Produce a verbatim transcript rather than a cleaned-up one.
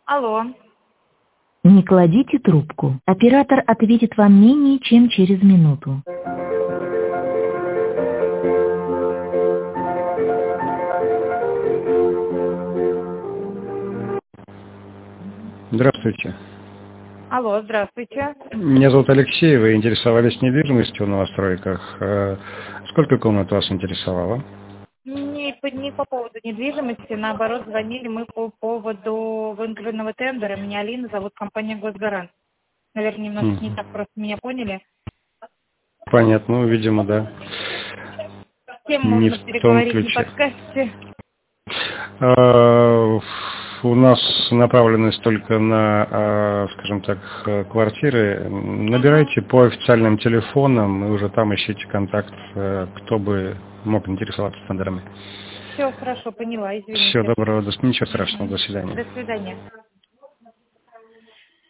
Алло. Не кладите трубку. Оператор ответит вам менее чем через минуту. Здравствуйте. Алло, здравствуйте. Меня зовут Алексей, вы интересовались недвижимостью в новостройках. Э, Сколько комнат вас интересовало? Не по, не по поводу недвижимости, наоборот, звонили мы по поводу выигранного тендера. Меня Алина зовут, компания «Госгарант». Наверное, немножко не Мгм. так просто меня поняли. Понятно, ну, видимо, да. С кем Не можно в том переговорить, не ключе. подскажете? Э, У нас направленность только на, э, скажем так, э, квартиры. Угу. Набирайте по официальным телефонам и уже там ищите контакт, э, кто бы мог интересоваться тендерами. Все, хорошо, поняла, Всего извините. доброго, до- ничего страшного, Угу. до свидания. До свидания.